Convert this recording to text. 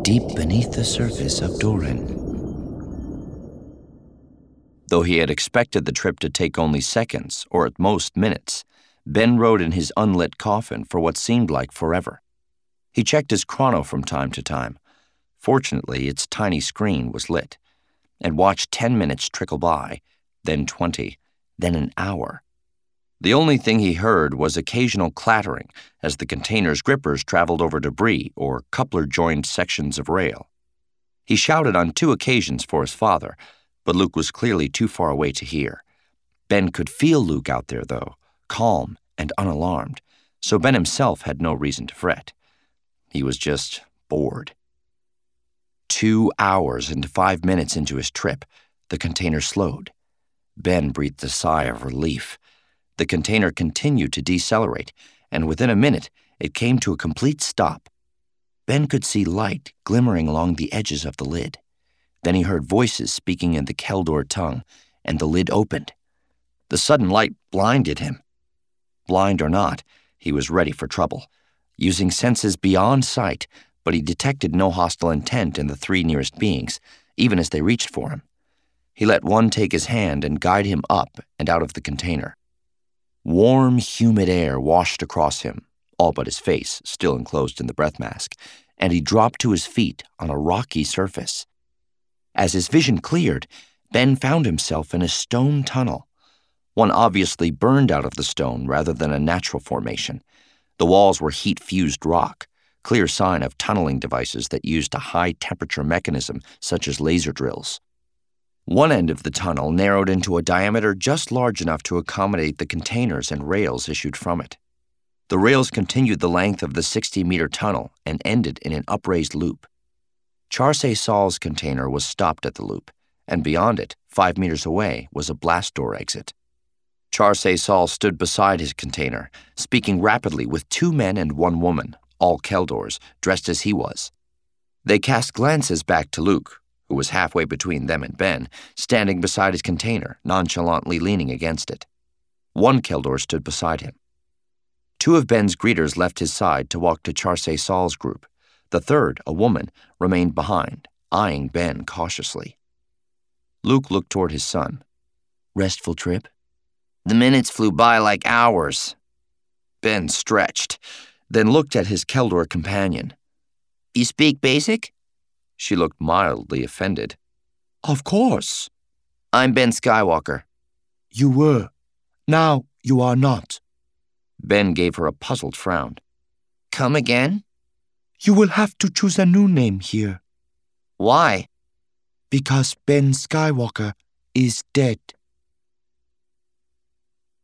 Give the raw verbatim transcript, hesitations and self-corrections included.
deep beneath the surface of Doran. Though he had expected the trip to take only seconds, or at most minutes, Ben rode in his unlit coffin for what seemed like forever. He checked his chrono from time to time. Fortunately, its tiny screen was lit, and watched ten minutes trickle by, then twenty, then an hour. The only thing he heard was occasional clattering as the container's grippers traveled over debris or coupler-joined sections of rail. He shouted on two occasions for his father, but Luke was clearly too far away to hear. Ben could feel Luke out there, though, calm and unalarmed, so Ben himself had no reason to fret. He was just bored. Two hours and five minutes into his trip, the container slowed. Ben breathed a sigh of relief. The container continued to decelerate, and within a minute, it came to a complete stop. Ben could see light glimmering along the edges of the lid. Then he heard voices speaking in the Keldor tongue, and the lid opened. The sudden light blinded him. Blind or not, he was ready for trouble. Using senses beyond sight, but he detected no hostile intent in the three nearest beings, even as they reached for him. He let one take his hand and guide him up and out of the container. Warm, humid air washed across him, all but his face, still enclosed in the breath mask, and he dropped to his feet on a rocky surface. As his vision cleared, Ben found himself in a stone tunnel. One obviously burned out of the stone rather than a natural formation. The walls were heat-fused rock, clear sign of tunneling devices that used a high-temperature mechanism such as laser drills. One end of the tunnel narrowed into a diameter just large enough to accommodate the containers and rails issued from it. The rails continued the length of the sixty-meter tunnel and ended in an upraised loop. Charsay Sol's container was stopped at the loop, and beyond it, five meters away, was a blast door exit. Charsay Sol stood beside his container, speaking rapidly with two men and one woman, all Keldors, dressed as he was. They cast glances back to Luke, who was halfway between them and Ben, standing beside his container, nonchalantly leaning against it. One Keldor stood beside him. Two of Ben's greeters left his side to walk to Charsay Sol's group. The third, a woman, remained behind, eyeing Ben cautiously. Luke looked toward his son. "Restful trip?" "The minutes flew by like hours." Ben stretched, then looked at his Keldor companion. "You speak basic?" She looked mildly offended. "Of course." "I'm Ben Skywalker." "You were. Now you are not." Ben gave her a puzzled frown. "Come again?" "You will have to choose a new name here." "Why?" "Because Ben Skywalker is dead."